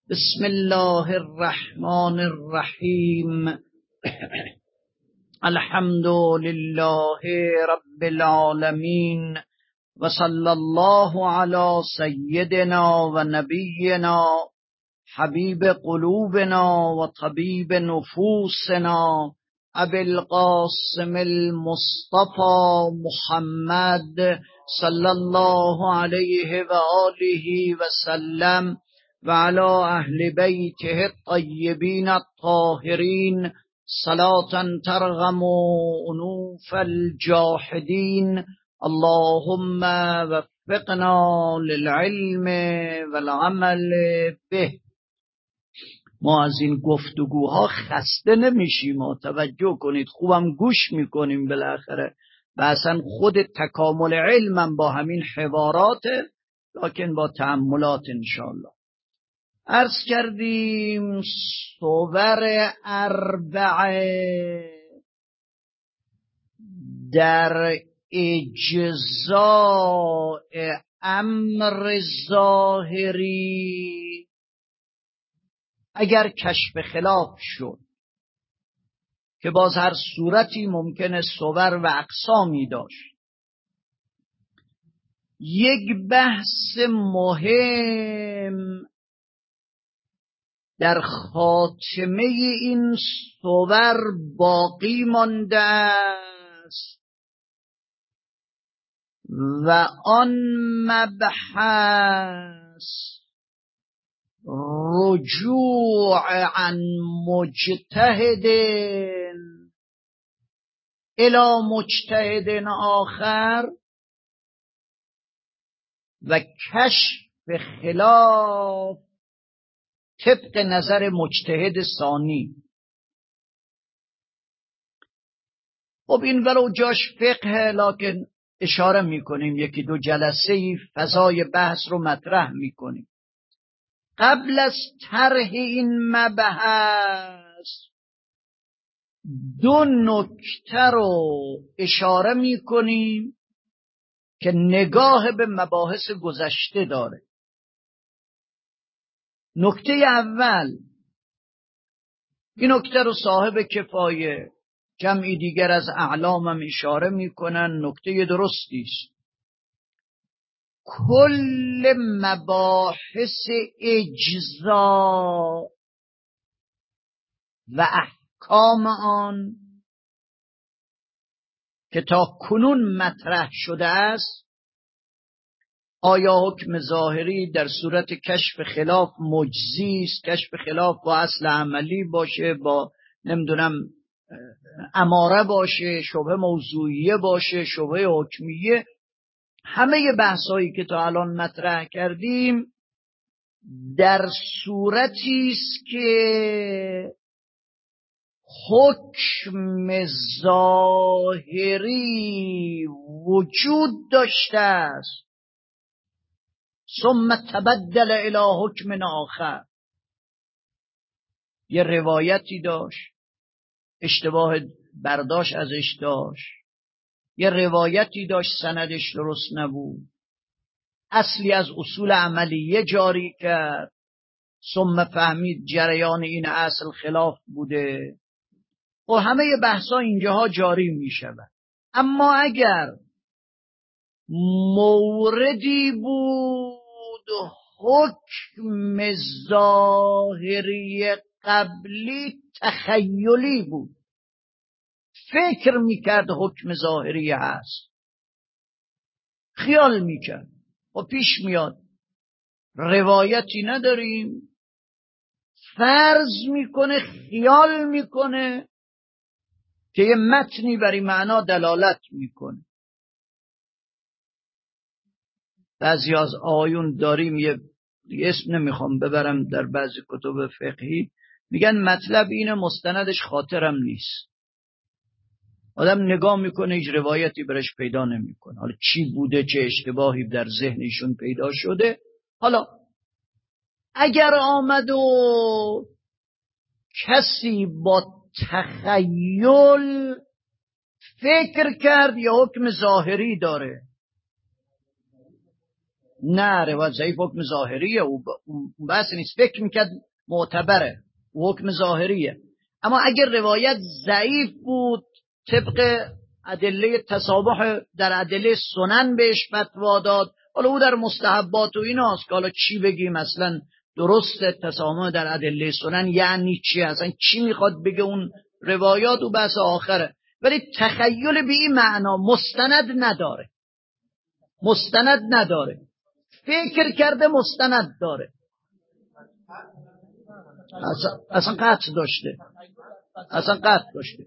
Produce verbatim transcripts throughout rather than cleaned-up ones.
بسم الله الرحمن الرحیم. الحمد لله رب العالمین و صلی الله علی سیدنا و نبینا حبیب قلوبنا و طبیب نفوسنا ابی القاسم المصطفى محمد صلی الله علیه و آله و سلم و علی اهل بیته الطیبین الطاهرین صلاة ترغم انوف الجاحدین. اللهم وفقنا للعلم والعمل به. ما از این گفتگوها خسته نمیشیم، توجه کنید، خوبم گوش میکنیم بالاخره و اصلا خود تکامل علمم با همین حواراته، لکن با تأملات انشاءالله. عرض کردیم صور اربعه در اجزاء امر ظاهری اگر کشف خلاف شد که باز هر صورتی ممکنه صور و اقسامی داشت، یک بحث مهم در خاتمه این صور باقی مانده است و آن مبحث رجوع عن مجتهد الی مجتهد آخر و کشف خلاف طبق نظر مجتهد ثانی. خب این ولو جاش فقه، لکن اشاره میکنیم یکی دو جلسه ای فضای بحث رو مطرح میکنیم. قبل از طرح این مبحث دو نکته رو اشاره میکنیم که نگاه به مباحث گذشته داره. نکته اول، این نکته رو صاحب کفایه جمعی دیگر از اعلامم اشاره میکنن، نکته درستی است. کل مباحث اجزا و احکام آن که تا کنون مطرح شده است، آیا حکم ظاهری در صورت کشف خلاف مجزی است، کشف خلاف با اصل عملی باشه، با نمیدونم اماره باشه، شبه موضوعیه باشه، شبه حکمیه، همه بحثایی که تا الان مطرح کردیم در صورتی است که حکم ظاهری وجود داشته است ثم تبدل الی حکم آخر. یه روایتی داشت، اشتباه برداشت ازش داشت، یه روایتی داشت سندش درست نبود، اصلی از اصول عملیه جاری کرد، ثم فهمید جریان این اصل خلاف بوده. و همه بحثا اینجاها جاری می شود. اما اگر موردی بود حکم ظاهری قبلی تخیلی بود، فکر میکرد حکم ظاهری هست، خیال میکرد و پیش میاد روایتی نداریم، فرض میکنه، خیال میکنه که یه متنی بر این معنا دلالت میکنه. بعضی از آیون داریم، یه اسم نمیخوام ببرم، در بعضی کتب فقهی میگن مطلب اینه، مستندش خاطرم نیست. آدم نگاه میکنه هیچ روایتی برش پیدا نمیکنه، حالا چی بوده، چه اشتباهی در ذهنشون پیدا شده. حالا اگر آمد و کسی با تخیل فکر کرد یا حکم ظاهری داره، نه روایت ضعیف حکم ظاهریه، او بحث نیست، فکر میکرد معتبره، حکم ظاهریه. اما اگر روایت ضعیف بود طبق ادله تسامح در ادله سنن بهش فتوا داد، حالا او در مستحبات و ایناست که حالا چی بگیم اصلا درست تسامح در ادله سنن یعنی چی، اصلا چی میخواد بگه اون روایات و بحث آخره. ولی تخیل به این معنا مستند نداره، مستند نداره، فکر کرده مستند داره، اصلا, اصلا قطع داشته، اصلا قطع داشته.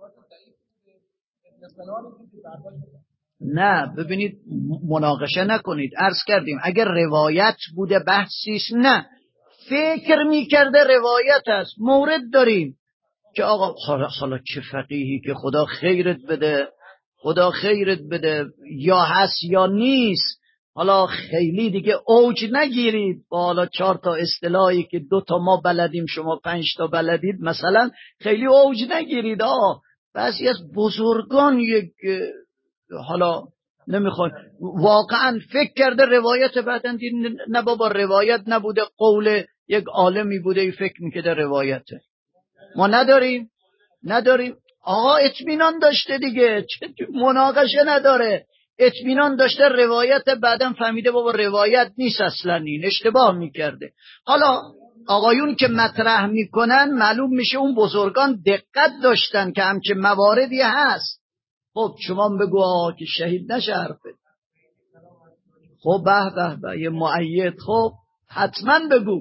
نه ببینید مناقشه نکنید، عرض کردیم اگر روایت بوده بحثیست، نه فکر میکرده روایت است. مورد داریم که آقا حالا چه فقیهی که خدا خیرت بده، خدا خیرت بده، یا هست یا نیست، حالا خیلی دیگه اوج نگیرید با حالا چهار تا اصطلاحی که دو تا ما بلدیم شما پنج تا بلدید مثلا، خیلی اوج نگیرید. آه بعضی از بزرگان یک حالا نمیخواد واقعا فکر کرده روایت، بعدن دید نه بابا روایت نبوده، قول یک عالمی بوده ای فکر میکرده روایته. ما نداریم نداریم آقا اطمینان داشته دیگه، مناقشه نداره، اطمینان داشته روایت، بعدم فهمیده بابا روایت نیست اصلا، این اشتباه میکرده. حالا آقایون که مطرح میکنن معلوم میشه اون بزرگان دقت داشتن که همچه مواردی هست. خب شما بگو آقا که شهید نشه حرفت، خب به به به یه مؤید، خب حتما بگو.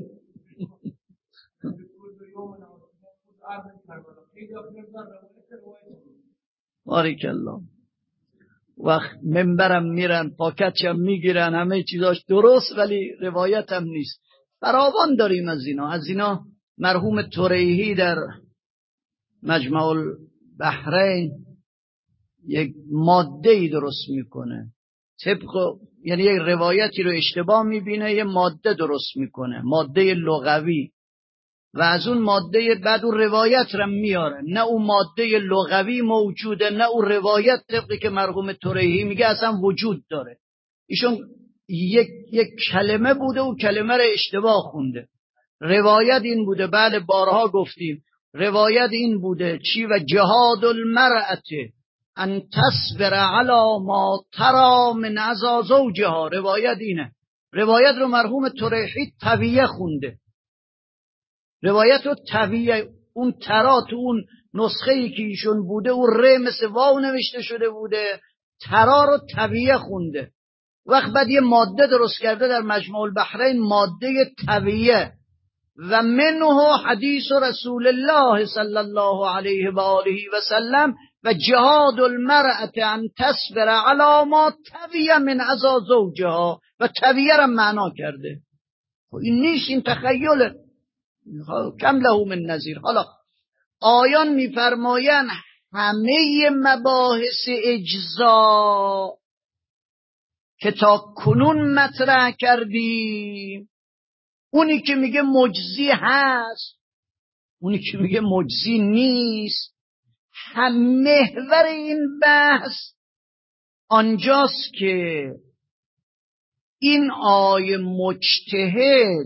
بارک الله. وقت منبرم میرن پاکتشم میگیرن همه چیزاش درست ولی روایت هم نیست. فراوان داریم از اینا. از اینا مرحوم توریحی در مجمع البحرین یک ماده ای درست میکنه، طبق یعنی یک روایتی رو اشتباه میبینه یه ماده درست میکنه، ماده لغوی، و از اون ماده بعد اون روایت رو میاره. نه اون ماده لغوی موجوده نه اون روایت طبقی که مرحوم توریحی میگه اصلا وجود داره. ایشون یک یک کلمه بوده و کلمه رو اشتباه خونده. روایت این بوده، بله بارها گفتیم روایت این بوده چی؟ و جهاد المرأة ان تصبر علی ما ترى من عزا زوجها. روایت اینه. روایت رو مرحوم توریحی طویه خونده، روایت رو طویه، اون ترا تو اون نسخه ای که ایشون بوده اون ر مثل واو نوشته شده بوده، ترا رو طویه خونده. وقت بعد یه ماده درست کرده در مجمع البحرین، ماده طویه، و منه حدیث رسول الله صلی الله علیه و آله و سلم و جهاد المرأة ان تصبر علی ما طویه من عزا زوجها، و طویه را معنا کرده. این نیست، این تخیله، کم له من نظیر. حالا آیان میفرمایند همه مباحث اجزا که تا کنون مطرح کردیم، اونی که میگه مجزی هست اونی که میگه مجزی نیست، هم محور این بحث آنجاست که این آیه مجتهد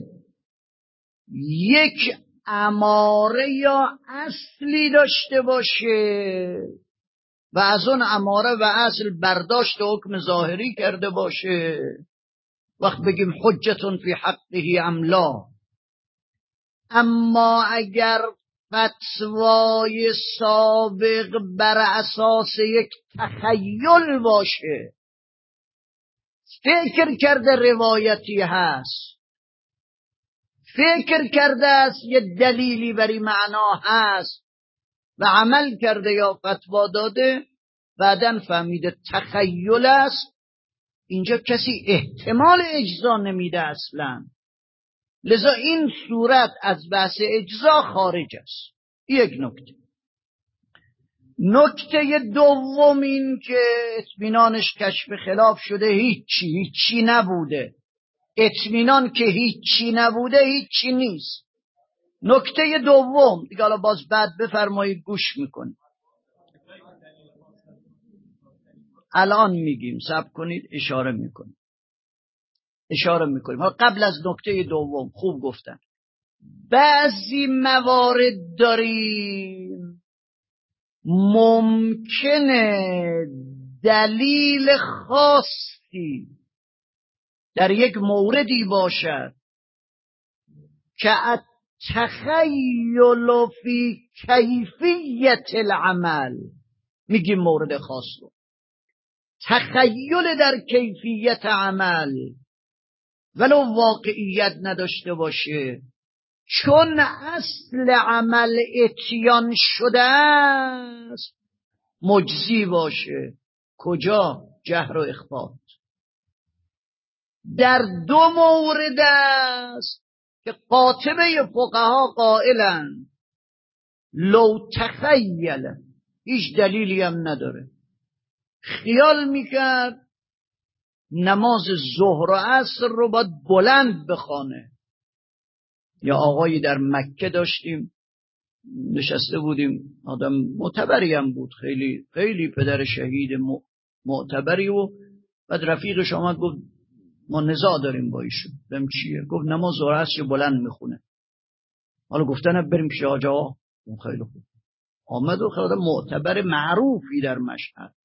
یک اماره یا اصلی داشته باشه و از اون اماره و اصل برداشت حکم ظاهری کرده باشه، وقت بگیم حجتون فی حقه املا. اما اگر فتوای سابق بر اساس یک تخیل باشه، فکر کرده روایتی هست، فکر کرده است یه دلیلی بری معنا هست و عمل کرده یا فتوا داده، بعدن فهمیده تخیل است، اینجا کسی احتمال اجزا نمیده اصلا. لذا این صورت از بحث اجزا خارج است. یک نکته. نکته دوم این که اطمینانش کشف خلاف شده، هیچی هیچی نبوده. اطمینان که هیچی نبوده هیچی نیست. نکته دوم دیگه حالا باز بعد بفرمایید گوش میکنید، الان میگیم صبر کنید اشاره میکنید. اشاره میکنیم. قبل از نکته دوم خوب گفتن، بعضی موارد داریم ممکنه دلیل خاصی در یک موردی باشد که التخیل فی کیفیت العمل، میگیم مورد خاص رو، تخیل در کیفیت عمل ولو واقعیت نداشته باشه، چون اصل عمل اتیان شده است مجزی باشه. کجا؟ جهر و اخفات. در دو مورد است که قاطبه فقها قائلند لو تخیل، هیچ دلیلی هم نداره، خیال میکرد نماز ظهر و عصر رو باید بلند بخوانه. یا آقایی در مکه داشتیم نشسته بودیم، آدم معتبری هم بود، خیلی خیلی پدر شهید معتبری، و بعد رفیقش آمد گفت ما نزاع داریم با ایشون. بهم چیه؟ گفت نماز ظهر و عصر بلند میخونه. حالا گفتن بریم پیش حاج آقا. خیلی خوب آمد و خیلی معتبر معروفی در مشهد.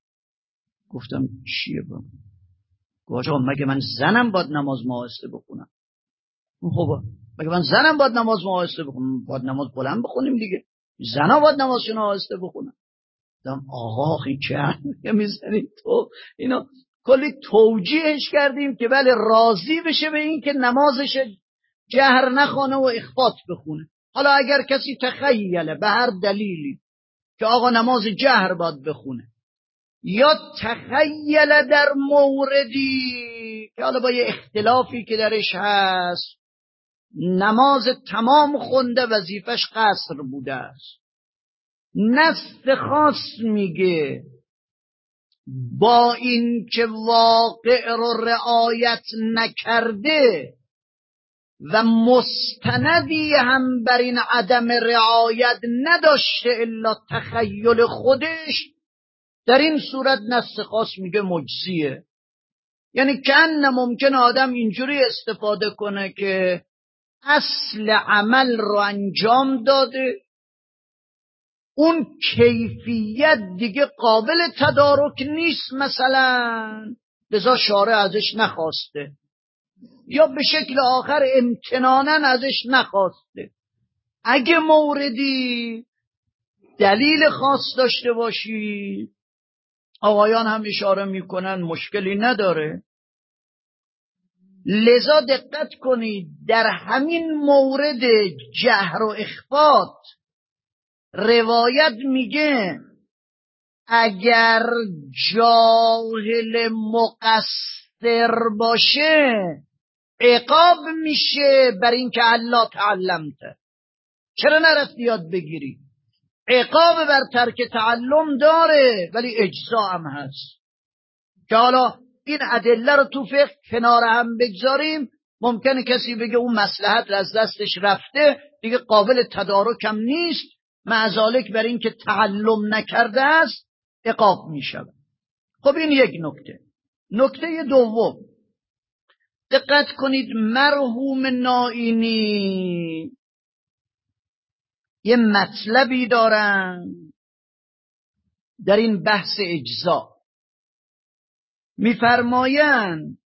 گفتم چیه با؟ گفت آقا مگه من زنم باید نماز ماهسته بخونم؟ خب مگه من زنم باید نماز ماهسته بخونم؟ باید نماز بلند بخونیم دیگه، زنا باید نمازشون ماهسته بخونم. گفتم آقا خیلی چه حرفی میزنی تو؟ اینا کلی توجیهش کردیم که بله راضی بشه به این که نمازش جهر نخونه و اخفات بخونه. حالا اگر کسی تخیله به هر دلیلی که آقا نماز جهر باید بخونه، یا تخیل در موردی که حالا با یه اختلافی که درش هست نماز تمام خونده وظیفش قصر بوده است، نص خاص میگه با این که واقع رو رعایت نکرده و مستندی هم بر این عدم رعایت نداشته الا تخیل خودش، در این صورت نص خاص میگه مجزیه. یعنی کأن ممکن آدم اینجوری استفاده کنه که اصل عمل رو انجام داده، اون کیفیت دیگه قابل تدارک نیست مثلا، لذا شارع ازش نخواسته، یا به شکل آخر امتناناً ازش نخواسته. اگه موردی دلیل خاص داشته باشی، آقایان هم اشاره میکنن مشکلی نداره. لذا دقت کنید در همین مورد جهر و اخفات روایت میگه اگر جاهل مقصر باشه عقاب میشه بر این که الله تعلمته، چرا نرفتی یاد بگیری؟ عقاب بر ترک تعلم داره ولی اجزا هم هست، که حالا این ادله رو تو فقه کنار هم بگذاریم. ممکنه کسی بگه اون مصلحت از دستش رفته دیگه قابل تدارک هم نیست، معذالک بر این که تعلم نکرده است عقاب میشه. خب این یک نکته. نکته دوم، دقت کنید مرحوم نائینی یه مطلبی دارن در این بحث اجزا، میفرمایند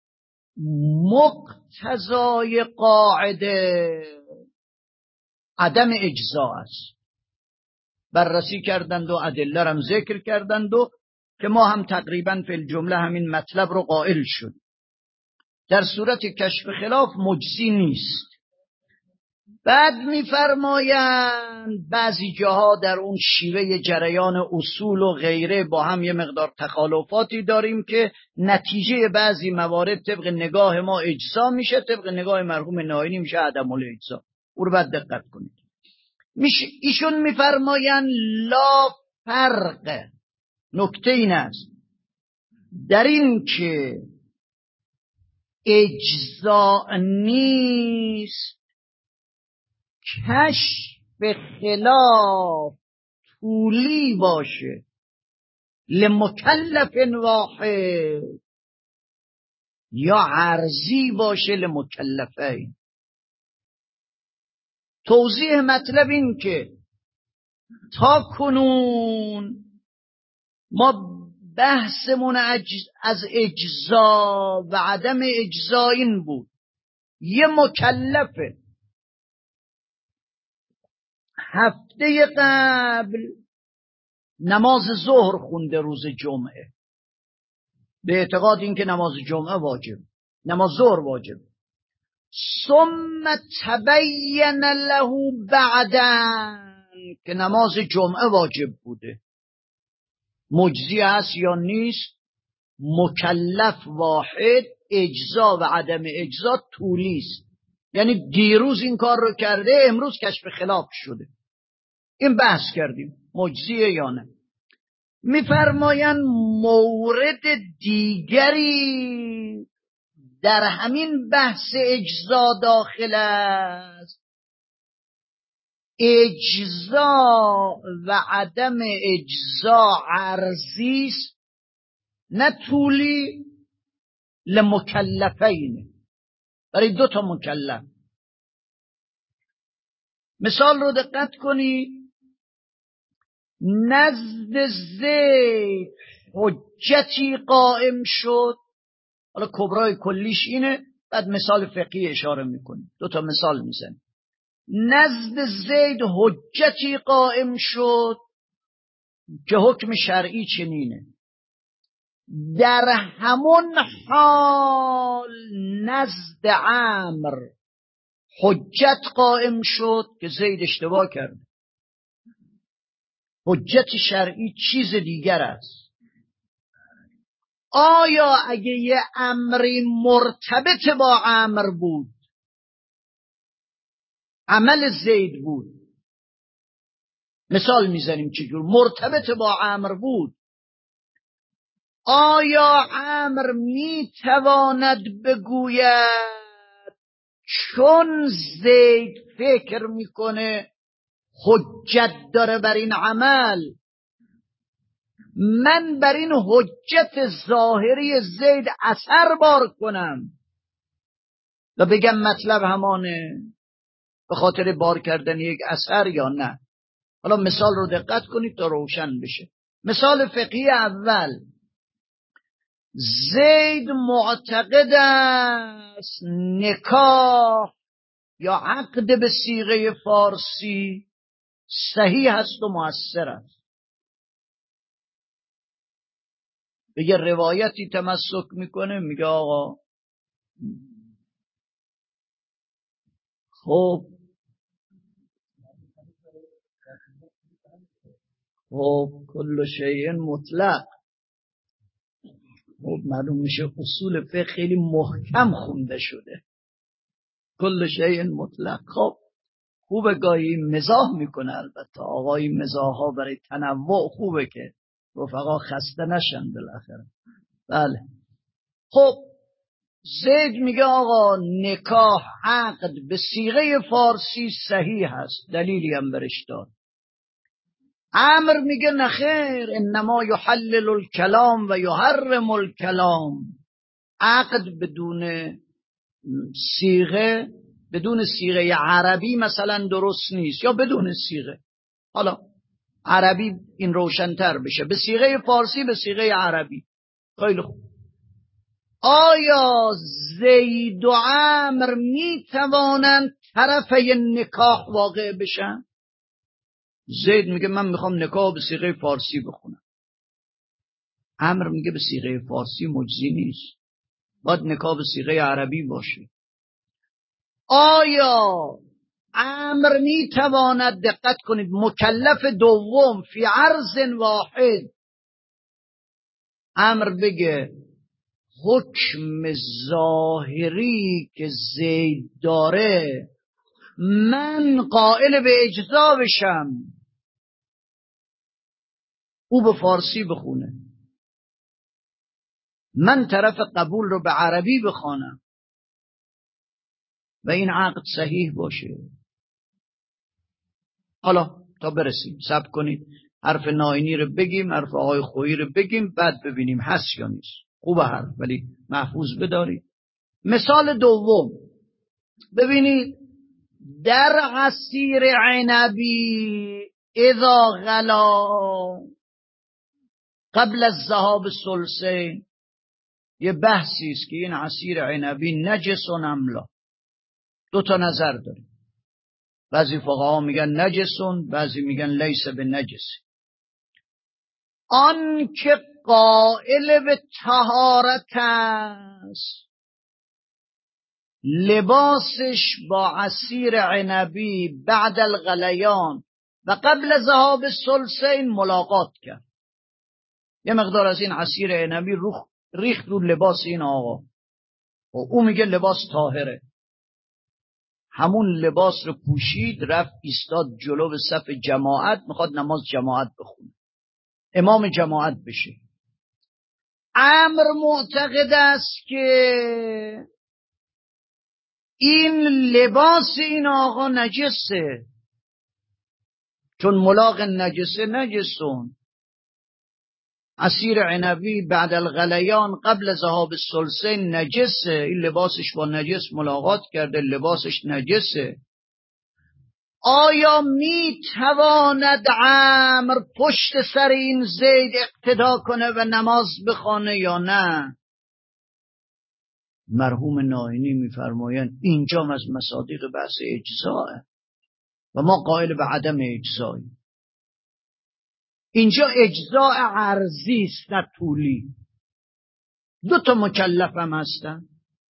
مقتضای قاعده عدم اجزا است. بررسی کردند و ادله هم ذکر کردند و که ما هم تقریبا فی الجمله همین مطلب رو قائل شد. در صورت کشف خلاف مجزی نیست. بعد میفرمایند بعضی جاها در اون شیوه جریان اصول و غیره با هم یه مقدار تخالفاتی داریم که نتیجه بعضی موارد طبق نگاه ما اجزا میشه، طبق نگاه مرحوم نائینی میشه عدم الاجزا. او رو باید دقت کنید. میشه ایشون میفرمایند لا فرق، نکته این است در این که اجزا نیست کشف خلاف طولی باشه لمکلف واحد، یا عرضی باشه لمکلفین. توضیح مطلب این که تا کنون ما بحثمون از اجزا و عدم اجزا این بود، یه مکلفه هفته قبل نماز ظهر خونده روز جمعه، به اعتقاد این که نماز جمعه واجب، نماز ظهر واجب، ثم تبین له بعدا که نماز جمعه واجب بوده، مجزی است یا نیست، مکلف واحد، اجزا و عدم اجزا طولی است، یعنی دیروز این کار رو کرده امروز کشف خلاف شده. این بحث کردیم مجزیه یا نه. میفرمایند مورد دیگری در همین بحث اجزا داخل است، اجزا و عدم اجزا عرضی است نه طولی، لمکلفین، برای دو تا مکلف. مثال رو دقت کنید، نزد زید حجتی قائم شد، حالا کبرای کلیش اینه، بعد مثال فقهی اشاره میکنیم، دو تا مثال میزنیم. نزد زید حجتی قائم شد که حکم شرعی چنینه، در همون حال نزد عمرو حجت قائم شد که زید اشتباه کرد. حجت شرعی چیز دیگر است. آیا اگه یه امری مرتبط با عمرو بود، عمل زید بود، مثال میزنیم چجور مرتبط با عمرو بود، آیا عمرو میتواند بگوید چون زید فکر میکنه حجت داره بر این عمل، من بر این حجت ظاهری زید اثر بار کنم و بگم مطلب همانه به خاطر بار کردن یک اثر یا نه؟ حالا مثال رو دقت کنید تا روشن بشه. مثال فقهی اول، زید معتقد است نکاح یا عقد به صیغه فارسی صحیح است و مؤثر است. به یه روایتی تمسک میکنه، میگه آقا خب خب کل شیء مطلق، خب معلوم میشه اصول فقه خیلی محکم خونده شده، کل شیء مطلق. خب خوبه گاهی مزاح میکنه، البته آقای مزاح ها برای تنوع خوبه که رفقا خسته نشن بالاخره. بله خب زید میگه آقا نکاح عقد به صیغه فارسی صحیح هست، دلیلی هم برش داد. عمرو میگه نخیر، انما یحلل الکلام و یحرم الکلام، عقد بدون صیغه، بدون صیغه عربی مثلا درست نیست، یا بدون صیغه، حالا عربی این روشن‌تر بشه، به صیغه فارسی به صیغه عربی. خیلی خوب، آیا زید و عمرو می توانند طرفه نکاح واقع بشن؟ زید میگه من میخوام نکاح به صیغه فارسی بخونم، عمرو میگه به صیغه فارسی مجزی نیست، باید نکاح به صیغه عربی باشه. آیا عمرو می تواند، دقت کنید، مکلف دوم فی عرض واحد، عمرو بگه حکم ظاهری که زید داره من قائل به اجزا بشم، او به فارسی بخونه، من طرف قبول رو به عربی بخوانم و این عقد صحیح باشه؟ حالا تا برسیم صبر کنید، حرف ناینی رو بگیم، حرف آقای خویی رو بگیم، بعد ببینیم هست یا نیست. خوبه حرف، ولی محفوظ بدارید. مثال دوم، ببینید در عصیر عنبی اذا غلا قبل الذهاب الثلثین، یه بحثی است که این عصیر عنبی نجس و املا، دو تا نظر داره. بعضی فقها میگن نجسون، بعضی میگن لیس به نجس. آن که قائل به طهارت است لباسش با عصیر عنبی بعد الغلیان و قبل ذهاب الثلثین ملاقات کرد، یه مقدار از این عصیر عنبی ریخت رو لباس این آقا و او میگه لباس طاهره، همون لباس رو پوشید، رفت ایستاد جلو به صف جماعت، میخواد نماز جماعت بخونه، امام جماعت بشه. عمر معتقد است که این لباس این آقا نجسه، چون ملاق نجسه نجسون. عصیر عنبی بعد الغلیان قبل ذهاب الثلثین نجسه، این لباسش با نجس ملاقات کرده، لباسش نجسه. آیا می تواند عمر پشت سر این زید اقتدا کنه و نماز بخونه یا نه؟ مرحوم نائینی میفرمایند اینجا از مصادیق بحث اجزاءه و ما قائل به عدم اجزایی. اینجا اجزاء عرضی است نه طولی. دو تا مکلف هم هستن.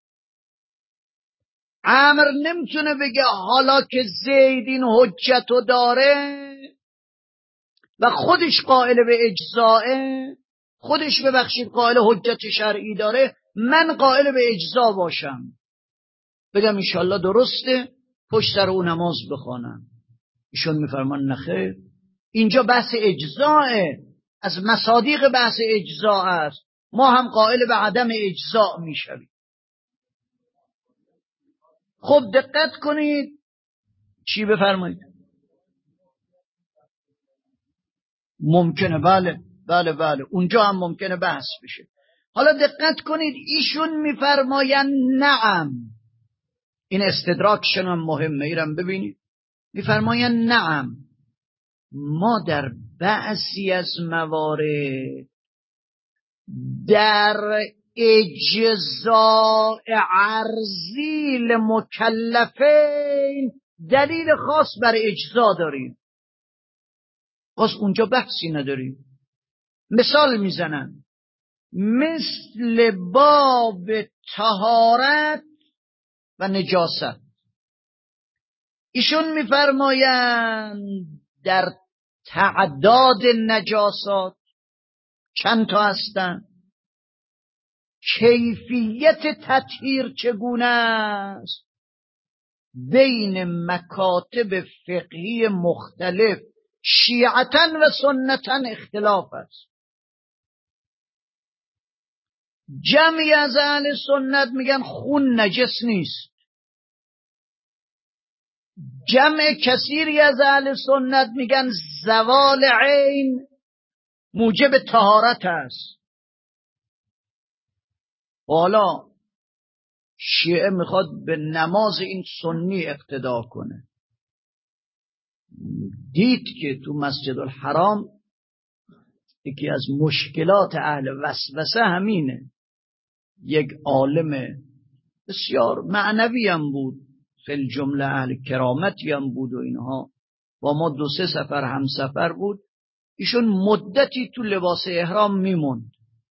عمر نمیتونه بگه حالا که زید این حجتو داره و خودش قائل به اجزائه، خودش ببخشید قائل حجت شرعی داره، من قائل به اجزا باشم، بگم انشالله درسته، پشت سر او نماز بخوانم. ایشون میفرمان نخیر، اینجا بحث اجزاءه، از مصادیق بحث اجزاء است، ما هم قائل به عدم اجزاء میشویم. خب دقت کنید چی بفرمایید. ممکنه، بله بله بله اونجا هم ممکنه بحث بشه. حالا دقت کنید ایشون میفرماین نعم، این استدراکشن هم مهمه، ایرم ببینید، میفرماین نعم ما در بعضی از موارد در اجزاء عرضی لمکلفین دلیل خاص بر اجزا داریم، باز اونجا بحثی نداریم. مثال میزنن مثل باب طهارت و نجاست. ایشون میفرمایند در تعداد نجاسات چند تا هستن، کیفیت تطهیر چگونه است، بین مکاتب فقهی مختلف شیعتن و سنتن اختلاف است. جمعی از اهل سنت میگن خون نجس نیست، جمع کثیری از اهل سنت میگن زوال عین موجب طهارت است. حالا شیعه میخواد به نماز این سنی اقتدا کنه، دید که تو مسجد الحرام یکی از مشکلات اهل وسوسه همینه. یک عالم بسیار معنوی هم بود، فی جمله اهل کرامتی هم بود و اینها، با ما دو سه سفر هم سفر بود. ایشون مدتی تو لباس احرام میموند،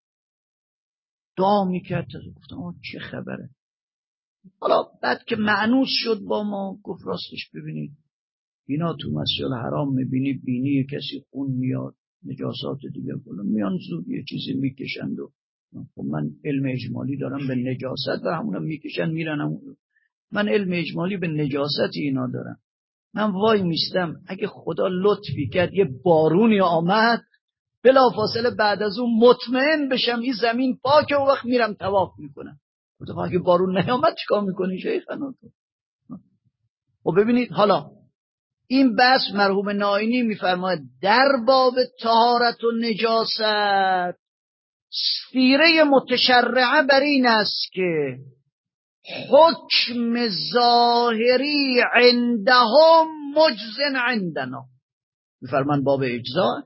دعا میکرد، گفتم آه چه خبره. حالا بعد که معنوس شد با ما، گفت راستش ببینید اینا تو مسجد الحرام میبینی بینی کسی خون میاد، نجاسات دیگه بلون میان زود یه چیزی میکشند و خب من علم اجمالی دارم به نجاست و همونم میکشن میرن همون. من علم اجمالی به نجاست اینا دارم، من وای میستم اگه خدا لطفی کرد یه بارونی آمد بلافاصله بعد از اون مطمئن بشم این زمین پاکه و وقت میرم طواف میکنم. خب اگه بارون نیامد چیکار میکنی شیخانا تو؟ خب ببینید حالا این بحث مرحوم نائینی میفرماید در باب طهارت و نجاست سیره متشرعه بر این است که حکم ظاهری عندهم مجزن عندنا، میفرمان باب اجزا.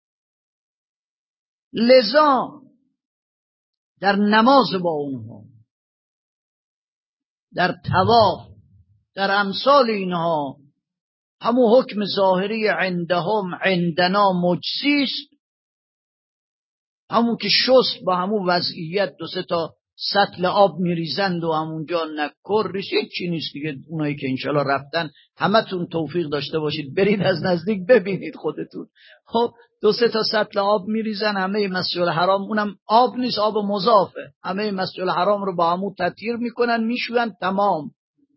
لذا در نماز با اونها، در طواف، در امثال اینها، همون حکم ظاهری عندهم عندنا مجزی است. همون که شست با همون وضعیت دو سه تا سطل آب میریزند و همونجا نکر ریش، هیچی نیست دیگه. اونایی که انشالله رفتن همتون توفیق داشته باشید برید از نزدیک ببینید خودتون. خب دو سه تا سطل آب میریزن همه مسجد الحرام، اونم آب نیست، آب مضافه، همه مسجد الحرام رو با همون تطهیر میکنن میشوین تمام.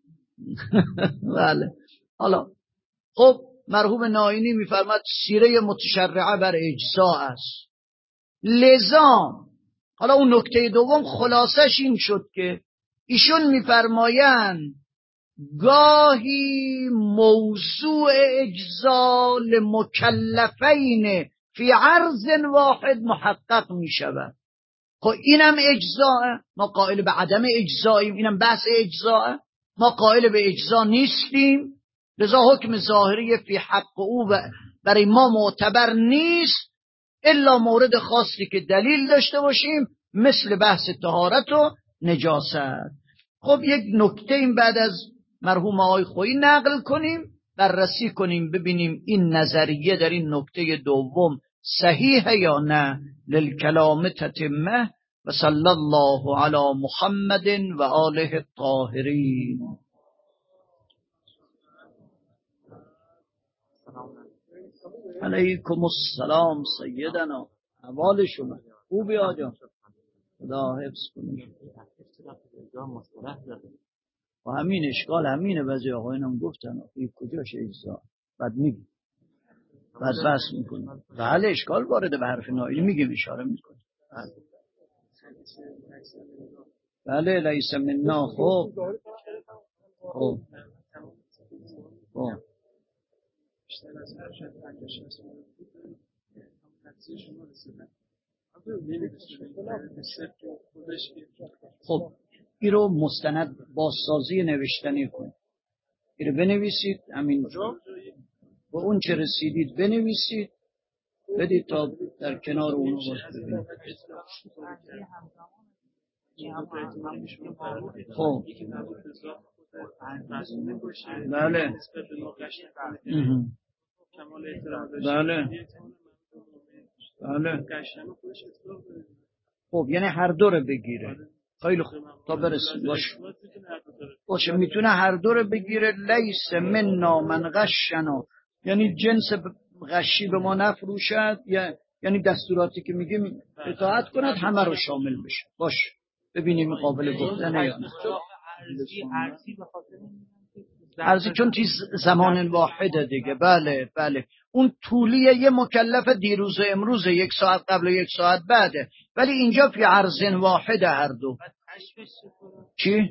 بله. حالا خب مرحوم ناینی میفرماد سیره متشرعه بر اجزا است. لذا حالا اون نکته دوم خلاصش این شد که ایشون میفرمایند گاهی موضوع اجزا لمکلفین فی عرض واحد محقق می شود. خب اینم اجزاه، ما قائل به عدم اجزاییم، اینم بحث اجزاه، ما قائل به اجزا نیستیم، لذا حکم ظاهری فی حق او برای ما معتبر نیست الا مورد خاصی که دلیل داشته باشیم، مثل بحث طهارت و نجاست. خب یک نکته این بعد از مرحوم آقای خویی نقل کنیم، بررسی کنیم ببینیم این نظریه در این نکته دوم صحیحه یا نه. للکلام تتمه. و صلی الله علی محمد و آله الطاهرین. علیکم السلام سیدنا. احوال شما خوبی آجا؟ خدا حفظ کنید. و همین اشکال همینه، بعضی آقایان هم گفتن این کجاش اجزا، بعد میگیم بعد بحث میکنیم. بله اشکال وارده به حرف ناینی میگیم، اشاره میکنیم. بله لیس منا. خوب خوب خوب خب این رو مستند بازسازی نوشتنی کنید، این رو بنویسید، همین با اون چه رسیدید بنویسید بدید تا در کنار اونو باش ببینید. خب بله بله بله. خب یعنی هر دو رو بگیره. خیلی خوب تا برسیم باشه باشه میتونه هر دو رو بگیره. لیس منا من غشنا، یعنی جنس غشی به ما نفروشد، یعنی دستوراتی که میگیم اطاعت کند همه رو شامل بشه. باشه ببینیم قابل گفتنه یا نه. ارزی چون تیز زمان واحده دیگه. بله بله. اون طولیه یه مکلف دیروز و امروز، یک ساعت قبل و یک ساعت بعده، ولی اینجا فی عرض واحده هر دو. چی؟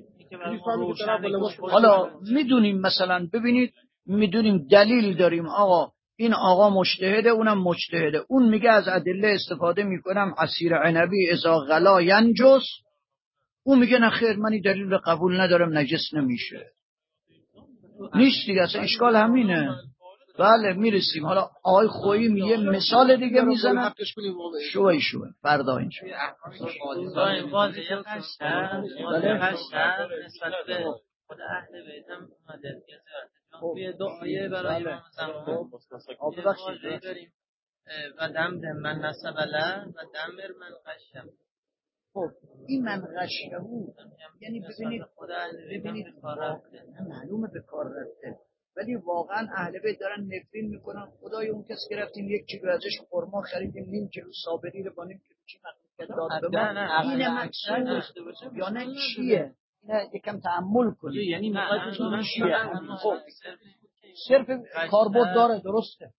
حالا میدونیم مثلا ببینید میدونیم دلیل داریم آقا این آقا مجتهده اونم مجتهده، اون میگه از ادله استفاده میکنم عصیر عنبی اذا غلا ینجس، اون میگه نه خیر من این دلیل قبول ندارم نجس نمیشه. نیست دیگه، اصلا اشکال همینه. بله میرسیم. حالا آقای خویی میگه مثال دیگه میزنن شوی شوی فردا اینجا این واضحه قشتر واضحه قشتر نسبت به خود اهل بیتم اومده یه دعایه برای امام زمان واضحه داریم و دم من نسب له و دمر من قشم. خب این من غشه یعنی ببینید ببینید معلومه به کار رفته، ولی واقعا اهل بیت دارن نفرین میکنن. خدای اون کسی که رفتیم یک کیلو ازش خرما خریدیم، نیم کیلو صابری رو با نیم کیلو چی مخلوط داد به ما، این مقصود یا نه چیه؟ نه یکم تأمل کنید. یعنی مقصود چیه؟ خب صرف کاربرد داره، درسته.